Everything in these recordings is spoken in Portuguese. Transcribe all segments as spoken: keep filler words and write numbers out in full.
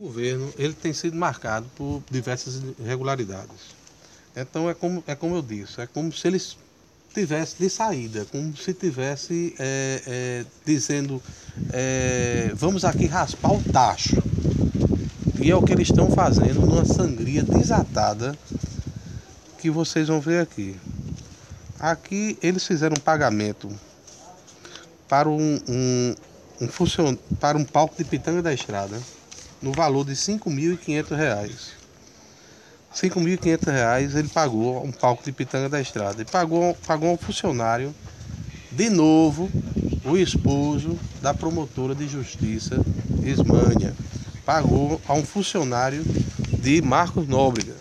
O governo ele tem sido marcado por diversas irregularidades. Então é como, é como eu disse, é como se eles tivessem de saída, como se tivesse é, é, dizendo é, vamos aqui raspar o tacho. E é o que eles estão fazendo numa sangria desatada que vocês vão ver aqui. Aqui eles fizeram um pagamento para um, um, um, funcion... para um palco de Pitanga da Estrada no valor de cinco mil e quinhentos reais. cinco mil e quinhentos reais ele pagou um palco de Pitanga da Estrada. E pagou, pagou um funcionário, de novo, o esposo da promotora de justiça, Ismânia. Pagou a um funcionário de Marcos Nóbrega.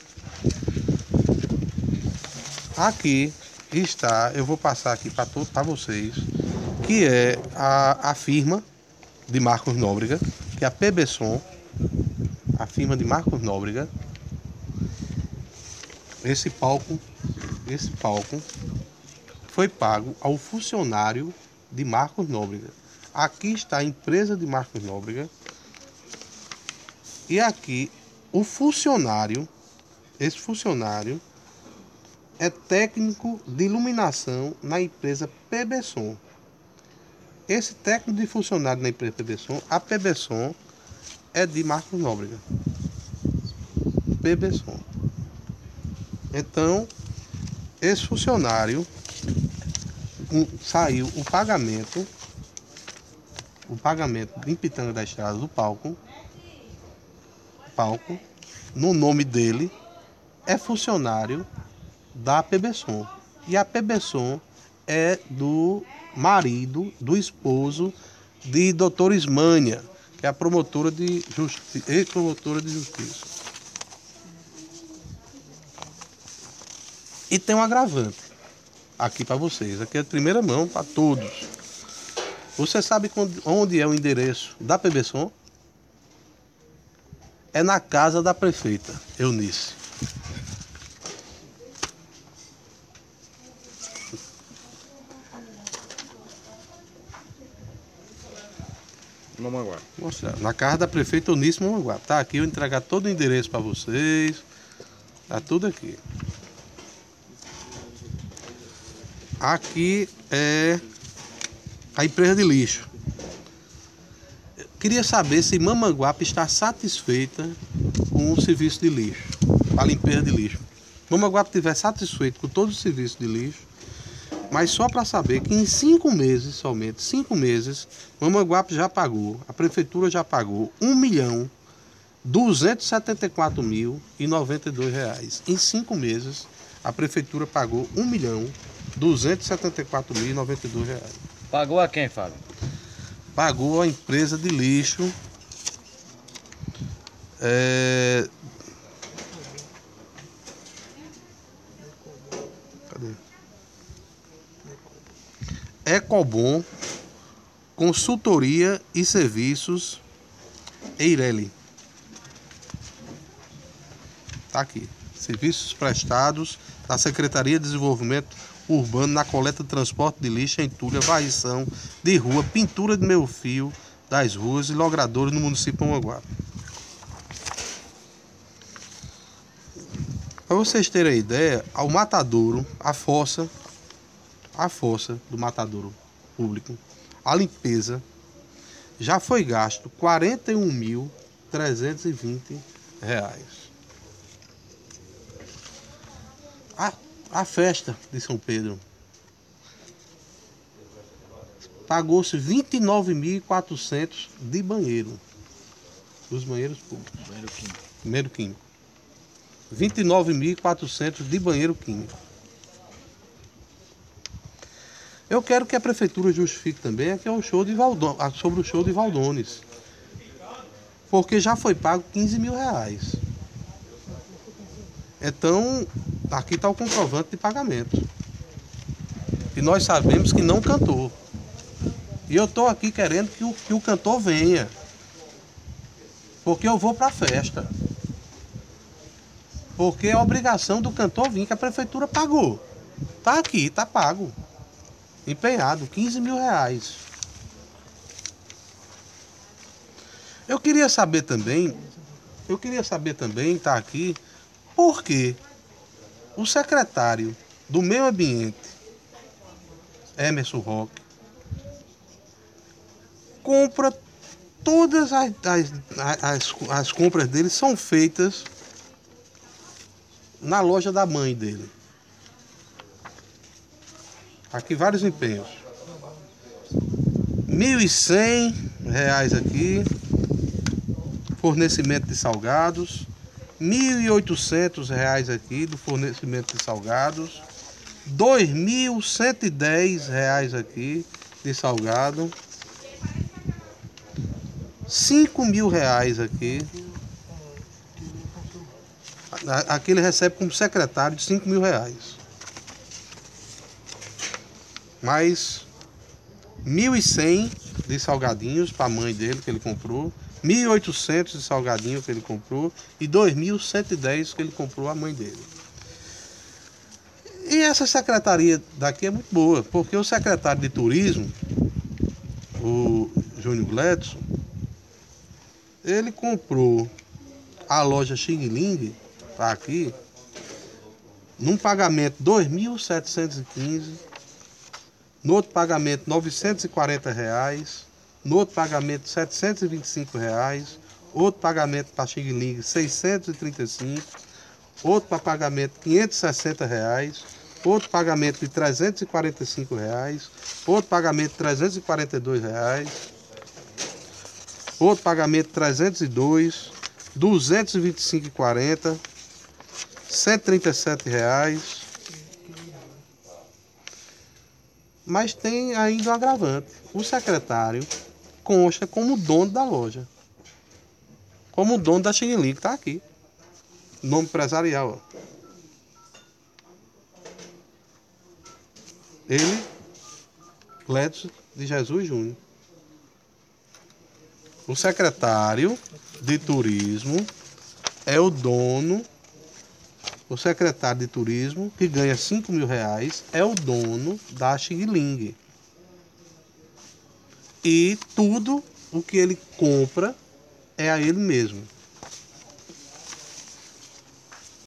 Aqui está, eu vou passar aqui para vocês, que é a, a firma de Marcos Nóbrega, que é a Pebesson, a firma de Marcos Nóbrega. Esse palco, esse palco foi pago ao funcionário de Marcos Nóbrega. Aqui está a empresa de Marcos Nóbrega. E aqui o funcionário, esse funcionário é técnico de iluminação na empresa Pebesson. Esse técnico de funcionário na empresa Pebesson, a Pebesson é de Marcos Nóbrega. Pebesson. Então, esse funcionário um, saiu o pagamento, o pagamento de Pitanga da Estrada do palco, palco, no nome dele, é funcionário da Pebesson. E a Pebesson é do marido, do esposo de doutora Ismânia, que é a promotora de justiça, ex-promotora de justiça. E tem um agravante aqui para vocês, aqui é a primeira mão para todos. Você sabe onde é o endereço da Pebesson? É na casa da prefeita Eunice. Mamanguape. Mostrar. Na casa da prefeita Eunice Mamanguape. Tá aqui, eu vou entregar todo o endereço para vocês. Tá tudo aqui. Aqui é a empresa de lixo. Eu queria saber se Mamanguape está satisfeita com o serviço de lixo, a limpeza de lixo. Mamanguape estiver satisfeito com todo o serviço de lixo, mas só para saber que em cinco meses, somente cinco meses, Mamanguape já pagou, a prefeitura já pagou um milhão duzentos e setenta e quatro mil e noventa e dois reais. Em cinco meses, a prefeitura pagou um milhão duzentos e setenta e quatro mil e noventa e dois reais. Pagou a quem, Fábio? Pagou a empresa de lixo. É... Cadê? Ecobom, Consultoria e Serviços Eireli. Tá aqui. Serviços prestados da Secretaria de Desenvolvimento Urbano na coleta de transporte de lixo, entulho, varrição de rua, pintura de meio fio das ruas e logradores no município de Mamanguape. Para vocês terem ideia, ao matadouro, a fossa, a fossa do matadouro público, a limpeza, já foi gasto quarenta e um mil trezentos e vinte reais. A, a festa de São Pedro pagou-se vinte e nove mil e quatrocentos de banheiro, dos banheiros públicos. Banheiro químico. Banheiro químico. vinte e nove mil e quatrocentos de banheiro químico. Eu quero que a prefeitura justifique também aqui é o show de Valdon, sobre o show de Valdones. Porque já foi pago quinze mil reais. Então, aqui está o comprovante de pagamento. E nós sabemos que não cantou. E eu estou aqui querendo que o, que o cantor venha. Porque eu vou para a festa. Porque é obrigação do cantor vir, que a prefeitura pagou. Está aqui, está pago. Empenhado, quinze mil reais. Eu queria saber também Eu queria saber também, está aqui, por que o secretário do Meio Ambiente, Emerson Roque, compra todas as, as, as, as compras dele são feitas na loja da mãe dele. Aqui vários empenhos. mil e cem reais aqui, fornecimento de salgados. mil e oitocentos reais aqui do fornecimento de salgados. dois mil cento e dez reais aqui de salgado. cinco mil reais aqui. Aqui ele recebe como secretário de cinco mil reais. Mais mil e cem de salgadinhos para a mãe dele que ele comprou. mil e oitocentos de salgadinho que ele comprou. E dois mil cento e dez que ele comprou a mãe dele. E essa secretaria daqui é muito boa, porque o secretário de turismo, o Júnior Gledson, ele comprou a loja Xing Ling, tá aqui, num pagamento dois mil setecentos e quinze, no outro pagamento novecentos e quarenta reais, no outro pagamento setecentos e vinte e cinco reais, outro pagamento para Xing Ling seiscentos e trinta e cinco, outro para pagamento quinhentos e sessenta reais, outro pagamento de trezentos e quarenta e cinco reais, outro pagamento de trezentos e quarenta e dois reais, outro pagamento trezentos e dois, duzentos e vinte e cinco reais e quarenta centavos, cento e trinta e sete reais. Mas tem ainda um agravante. O secretário consta como dono da loja. Como dono da Xing Ling, que está aqui. Nome empresarial. Ó. Ele, Gledson de Jesus Júnior. O secretário de turismo é o dono, o secretário de turismo, que ganha cinco mil reais, é o dono da Xing Ling. E tudo o que ele compra é a ele mesmo.